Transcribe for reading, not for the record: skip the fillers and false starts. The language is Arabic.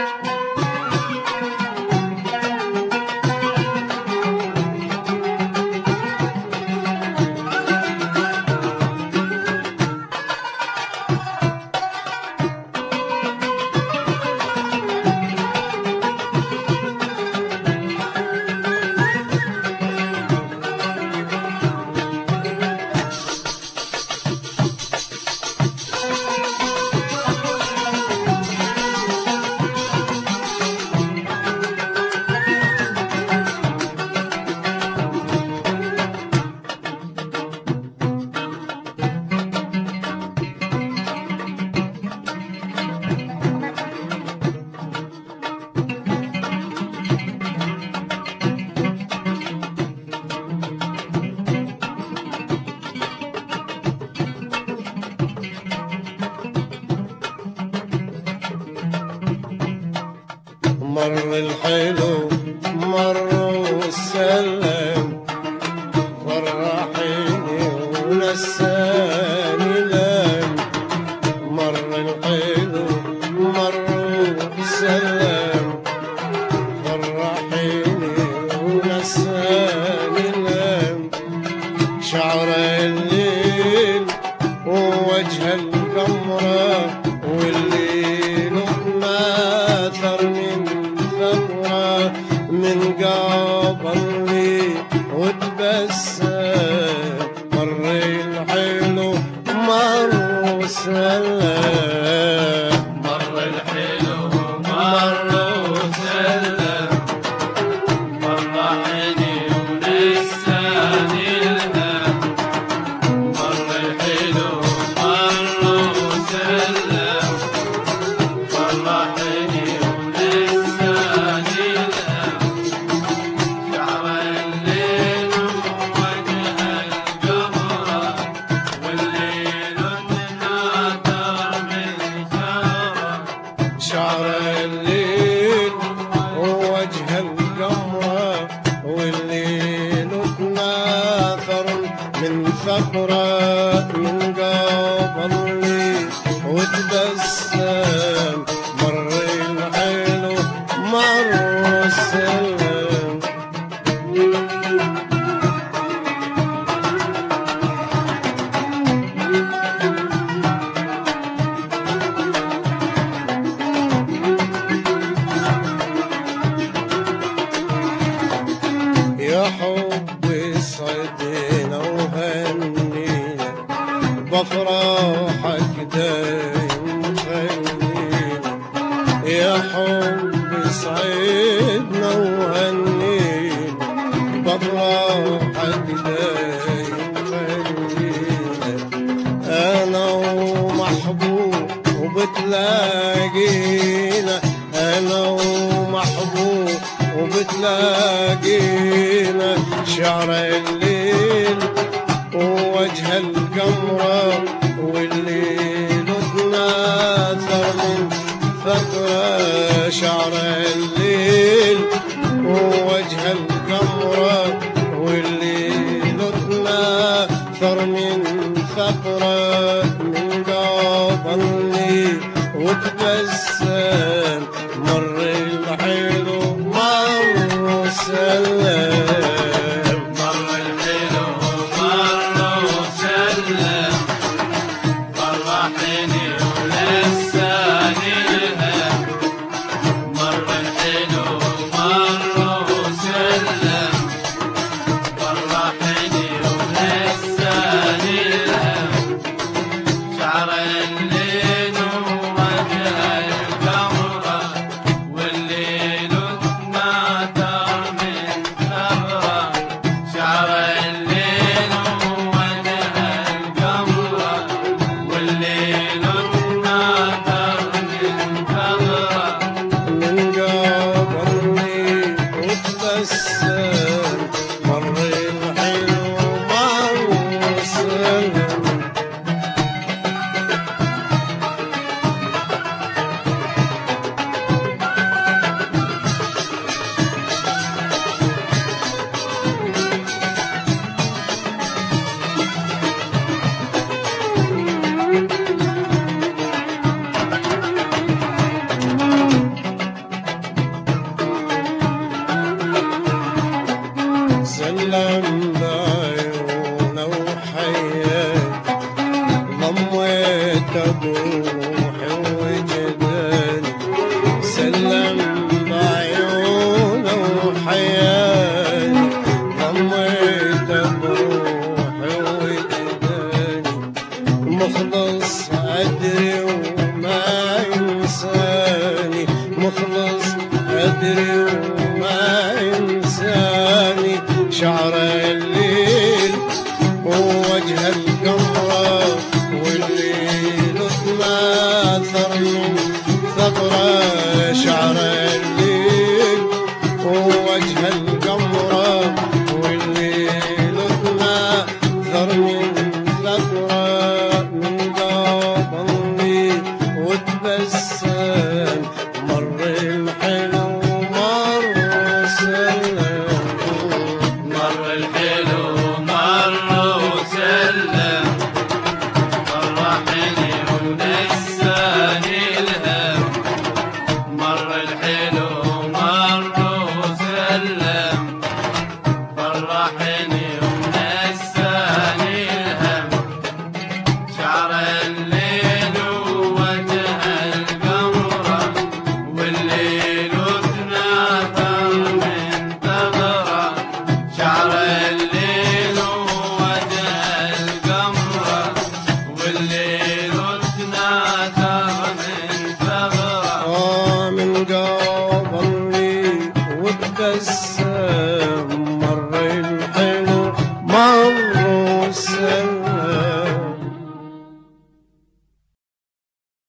مر الحلو مر وسلم، فرحيني ونساني لم. مر الحلو مر وسلم، فرحيني ونساني لم. شعر الليل ووجه القمرة، والليل ماثر من قبلي وتبسم. مر الحلو مر وسلم، مر الحلو مر وسلم، فرحني ونساني الهم. مر الحلو مر وسلم، فرحني ونساني الهم. شعر الليل ووجه القمرة، والليل ناثر من ثرى. شعر الليل ووجه القمرة، والليل تناثر من ثغرة. من قبلي وتبسم، مر الحلو مر وسلم. يا حبي سعدنا وهنينا، بفرحك دايم خلينا. يا حبي سعدنا وهنينا، بفرحك دايم خلينا. أنا ومحبوب وبتلاقينا، أنا ومحبوب وبتلاقينا. شعر الليل ووجه القمرة، والليل تناثر من ثغرة. شعر الليل ووجه القمرة، والليل تناثر من ثغرة. من قبلي وتبسم، مر الحلو مر وسلم. مر الحلو مر وسلم، فرحني ونساني الهم. مر بروحي وجداني سلم بعيونه وحياني ضميته بروحي وجداني مخلص أدري وما ينساني مخلص أدري وما ينساني شعر الليل ووجه القمرة والليل تماثر من ثغرة شعر الليل ووجه القمرة والليل تماثر من ثغرة من باب وتبسم